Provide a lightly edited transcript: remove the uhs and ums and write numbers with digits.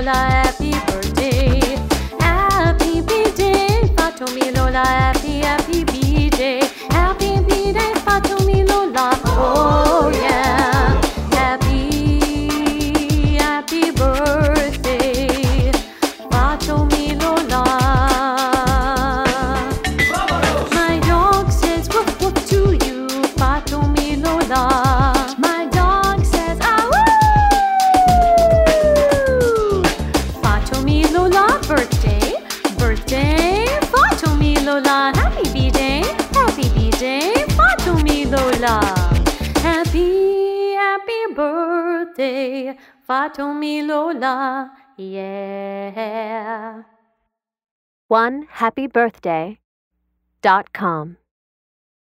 Lola, happy birthday. Happy B-Day, Fatomi Lola, happy B-Day. Happy B-Day, Fatomi Lola, oh yeah. Happy birthday, Fatomi Lola. My dog says woof woof to you, Fatomi Lola. My dog says ah woo. Fatomi Lola, birthday, Fatomi Lola, happy B-Day, Fatomi Lola. Happy birthday, Fatomi Lola, yeah. OneHappyBirthday.com